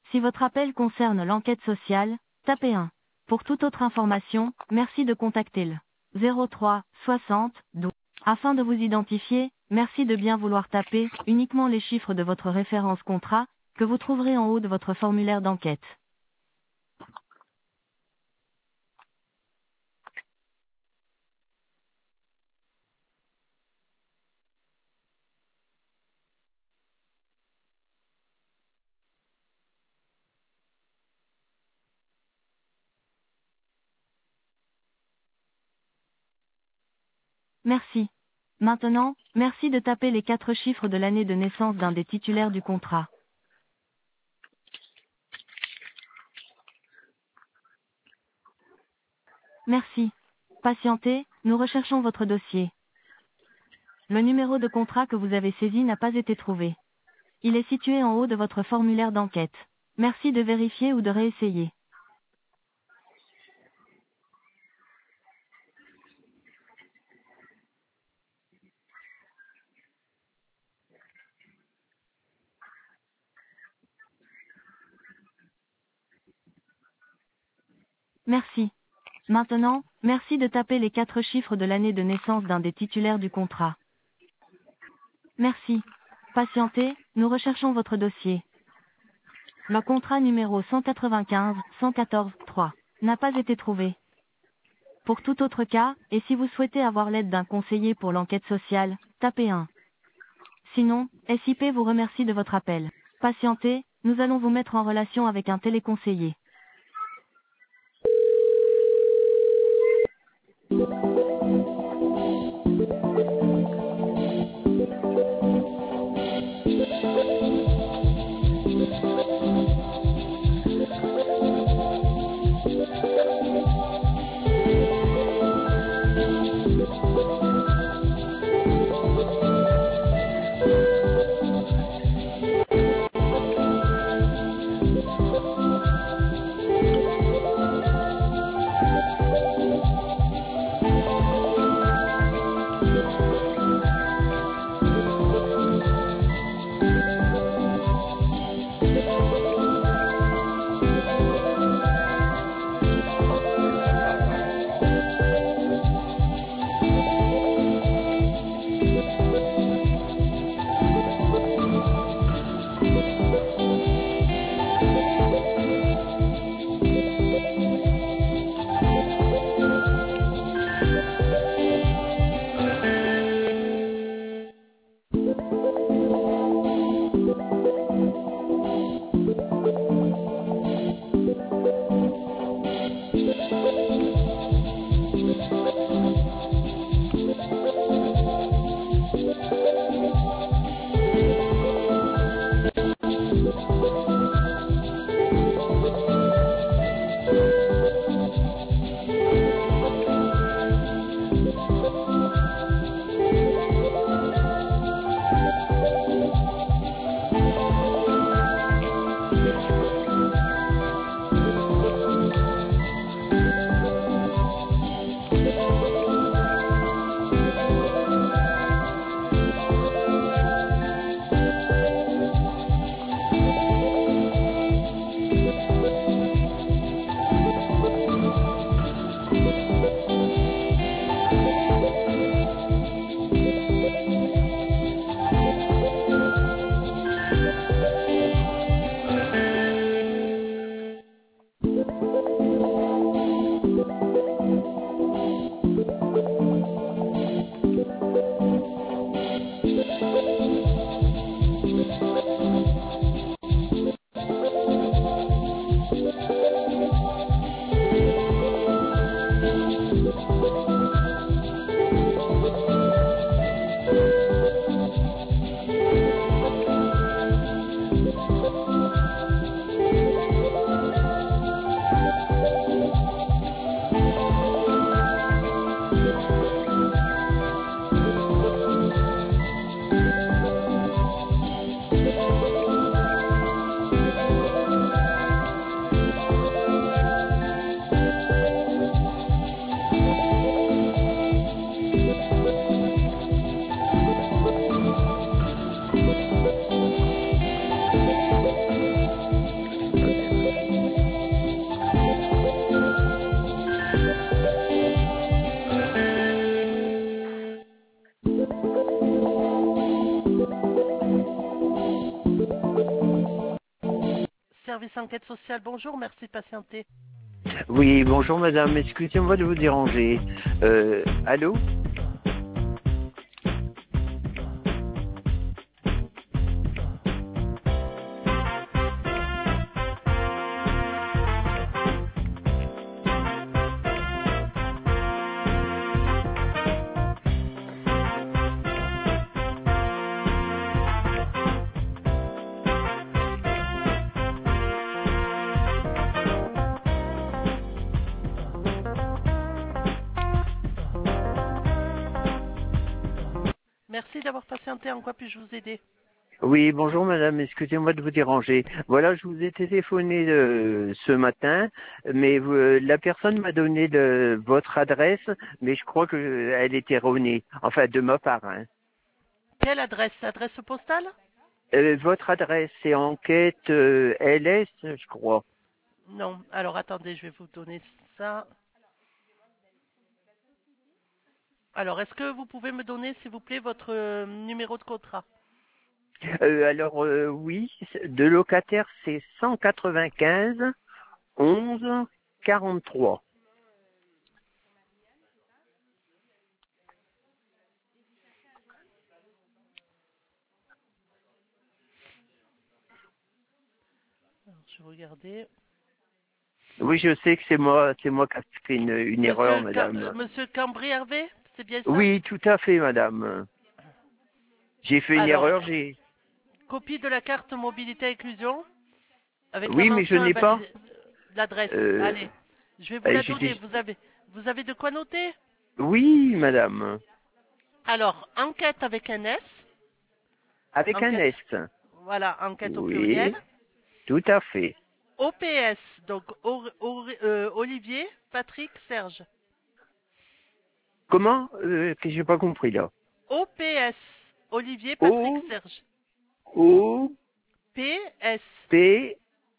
Si votre appel concerne l'enquête sociale, tapez 1. Pour toute autre information, merci de contacter le 03 60 12. Afin de vous identifier, merci de bien vouloir taper uniquement les chiffres de votre référence contrat, que vous trouverez en haut de votre formulaire d'enquête. Merci. Maintenant, merci de taper les 4 chiffres de l'année de naissance d'un des titulaires du contrat. Merci. Patientez, nous recherchons votre dossier. Le numéro de contrat que vous avez saisi n'a pas été trouvé. Il est situé en haut de votre formulaire d'enquête. Merci de vérifier ou de réessayer. Merci. Maintenant, merci de taper les 4 chiffres de l'année de naissance d'un des titulaires du contrat. Merci. Patientez, nous recherchons votre dossier. Le contrat numéro 195 114 3 n'a pas été trouvé. Pour tout autre cas, et si vous souhaitez avoir l'aide d'un conseiller pour l'enquête sociale, tapez 1. Sinon, SIP vous remercie de votre appel. Patientez, nous allons vous mettre en relation avec un téléconseiller. service enquête sociale. Bonjour, merci de patienter. Oui, bonjour madame, excusez-moi de vous déranger. Allô? Merci d'avoir patienté. En quoi puis-je vous aider? Oui, bonjour madame, excusez-moi de vous déranger. Voilà, je vous ai téléphoné ce matin, mais la personne m'a donné votre adresse, mais je crois qu'elle est erronée, enfin de ma part. Hein. Quelle adresse? Adresse postale? Votre adresse, c'est enquête LS, je crois. Non. Alors attendez, je vais vous donner ça. Alors, est-ce que vous pouvez me donner, s'il vous plaît, votre numéro de contrat? Alors oui, de locataire, c'est 195 11 43. Alors, je vais regarder. Oui, je sais que c'est moi qui ai fait une erreur, madame. Monsieur Cambry Hervé, c'est bien ça? Oui, tout à fait, madame. J'ai fait une Alors, erreur, copie de la carte mobilité inclusion avec la Oui, mais je mention n'ai pas. invalidée. L'adresse. Euh, Allez, je vais vous la donner. j'étais... Vous avez de quoi noter? Oui, madame. Alors, enquête avec un S. Avec un Enquête. S. Voilà, enquête au pluriel. Oui, tout à fait. OPS, donc Olivier, Patrick, Serge. Comment que j'ai pas compris là. OPS, Olivier, Patrick, O Serge. O PS. P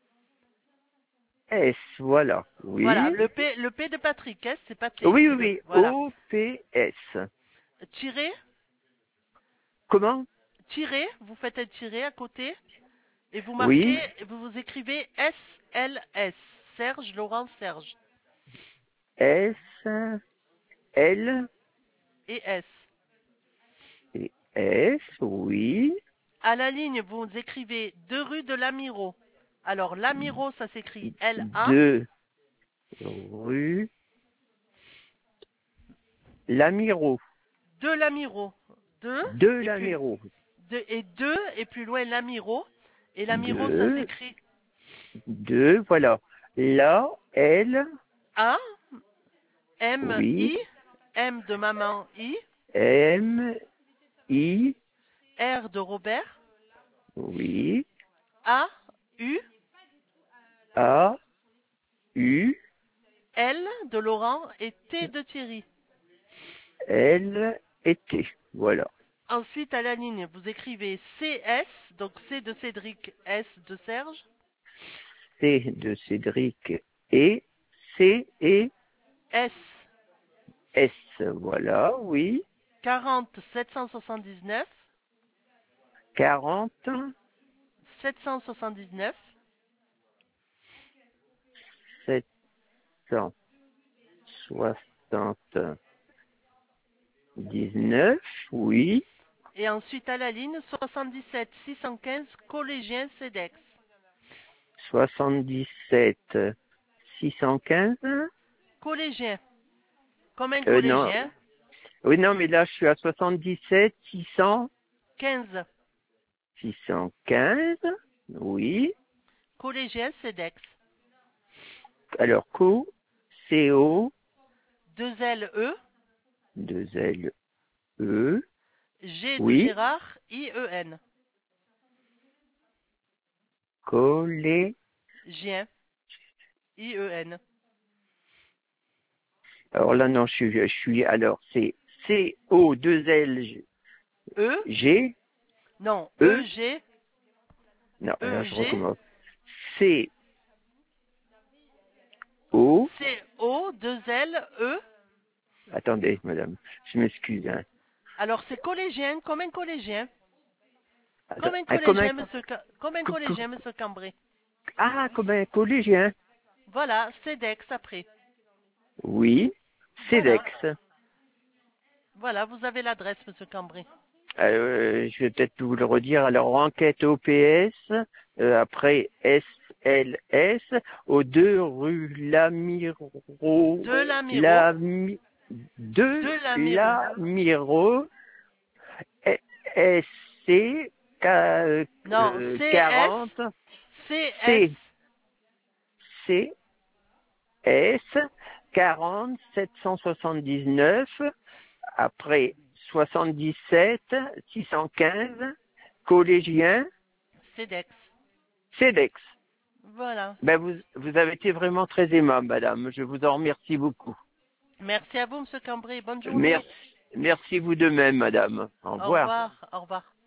S. Voilà. Voilà, Oui. le P de Patrick, S, c'est pas T. Oui, oui, C'est le. oui. Voilà. O P S. Tiré, Comment? vous faites un tiré à côté et vous marquez, Oui. vous écrivez SLS. Serge, Laurent, Serge. S L Et S. et S. Oui. À la ligne, vous écrivez 2 rue de Lamiro. Alors, Lamiro, ça s'écrit L-A. 2 rue Lamiro. De Lamiro. 2 De et puis Lamiro. 2 et 2 et plus loin Lamiro. Et Lamiro, ça 2 s'écrit 2, voilà. Là, L, A, M, oui, I, M de maman, I, M, I, R de Robert, oui, A, U, A, U, L de Laurent et T de Thierry. L et T. Voilà. Ensuite, à la ligne, vous écrivez CS, donc C de Cédric, S de Serge, C de Cédric et C et S S. Voilà, oui. 40 779, 40, 779, 779, oui. et ensuite à la ligne 77 615 collégien CEDEX. 77, 615. Collégien, comme un Non. collégien, Oui, non, mais là, je suis à 77, 600. 15 615, oui. collégien CEDEX. Alors, CO, 2 L E, 2 L, E, G de oui. Gérard, I E N. Collé. Gien, I E N. Alors là, non, alors, c'est CO, 2 L, E, G, non, E. E G, Non, E alors je G, recommence. C, O. C O 2 L E. Attendez, madame, je m'excuse. Hein. Alors c'est collégien, comme un collégien. Attends, Comme un comment, collégien, monsieur, comme un collégien, monsieur Cambré. Ah, comme un collégien. Voilà, CEDEX après. Oui, Voilà. CEDEX. Voilà, vous avez l'adresse, Monsieur Cambrai. Je vais peut-être vous le redire. Alors, enquête OPS, après SLS, aux 2 rue Lamiro, De Lamiro. Lami, 2 De Lamiro. Lamiro, SC Non, CS. 40, CS. C, C, S, 40, 779, après 77, 615, collégien, CEDEX. CEDEX. Voilà. Ben vous avez été vraiment très aimable, madame. Je vous en remercie beaucoup. Merci à vous, Monsieur Cambrai. Bonne journée. Merci, merci vous de même, madame. Au Au revoir. revoir. Au revoir.